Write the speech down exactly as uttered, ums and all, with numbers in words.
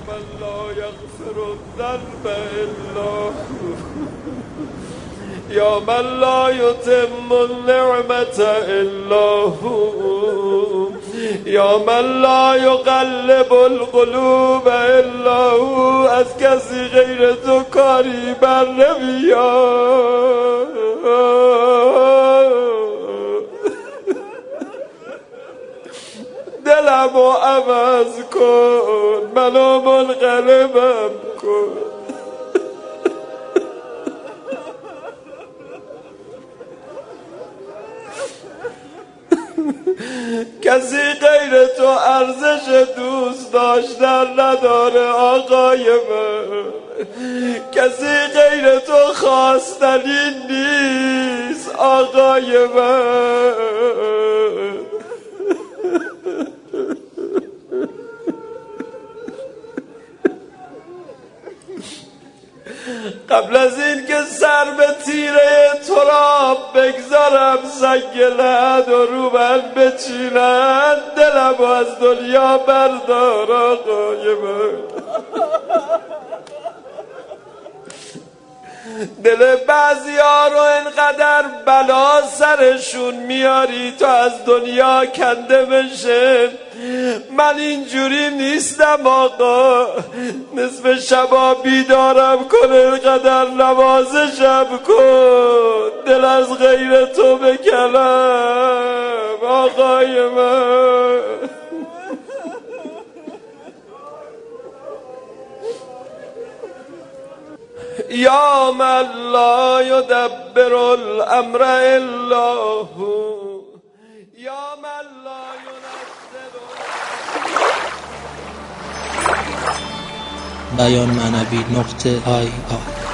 من لا یغفر الذنب الا هو یا من لا یتم النعمت الا هو یا من لا یقلب القلوب الا هو. از کسی غیر تو کاری بر نمیاد. دلمو عوض کن، منو منقلبم کن. کسی غیر تو ارزش دوست داشتن نداره آقای من. کسی غیر تو خواستنی نیست آقای من. قبل از این که سر به تیره تراب بگذارم سنگ لحد و رو من بچینن، دلم از دنیا بردار آقای من. دل بعضی ها رو اینقدر بلا سرشون میاری تا از دنیا کنده بشه. من اینجوری نیستم آقا. نصف شبا بیدارم کن، اینقدر نوازشم کن، دل از غیر تو بکنم آقای من. یا من لا یدبر الامر الا هو یا من لا ینزل. بیان معنوی نقطه آی آی